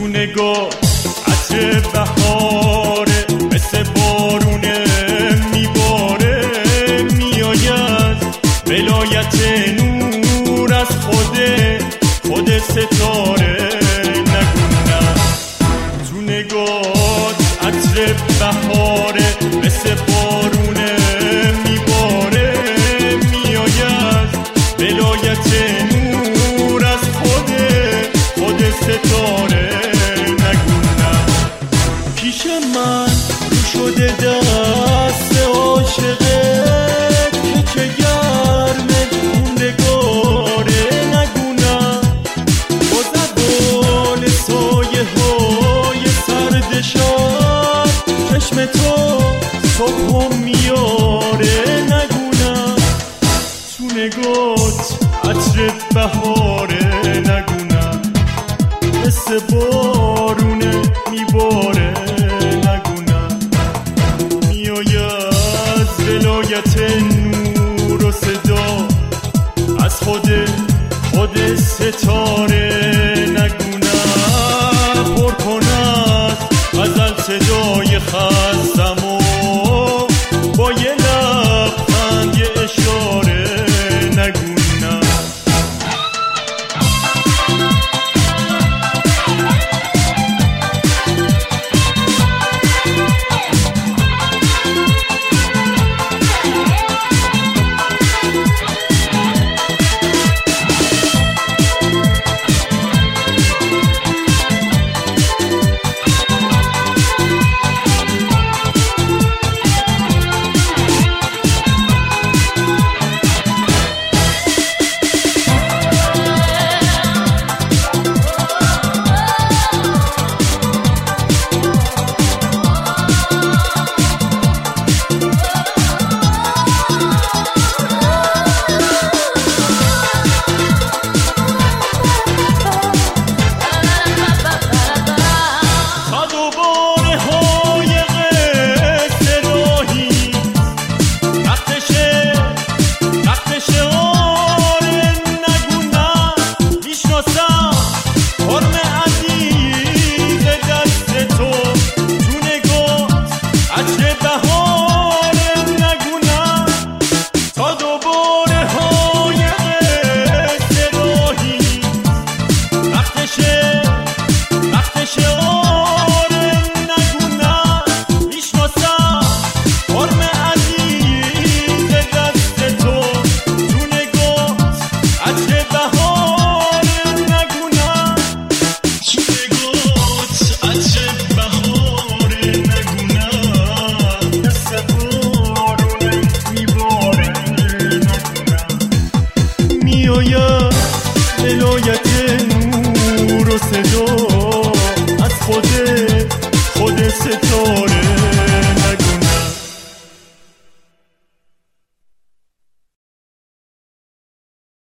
تو نگاه عطر بهاره، مثل بارونه میباره، میآید ولایت نور از خود ستاره. نگو نه، تو نگاه عطر بهاره، مثل بارونه میباره، میآید ولایت نور از خود ستاره. نگو نه، پیش من رو شده دست عاشقت که چه گرمه اون نگاره. نگو نه، با زبان سایه های سرد شب چشم تو صبح میاره. نگو نه، تو نگات عطر بهاره. نگو نه، مثل بارونه میباره. نگو نه، میآید ولایت نور و صدا از خود ستاره. نگو نه، پر کند غزل صدای خستم و با یه لبخند یه اشاره. نگو نه، میآید ولایت نور و صدا از خود ستاره.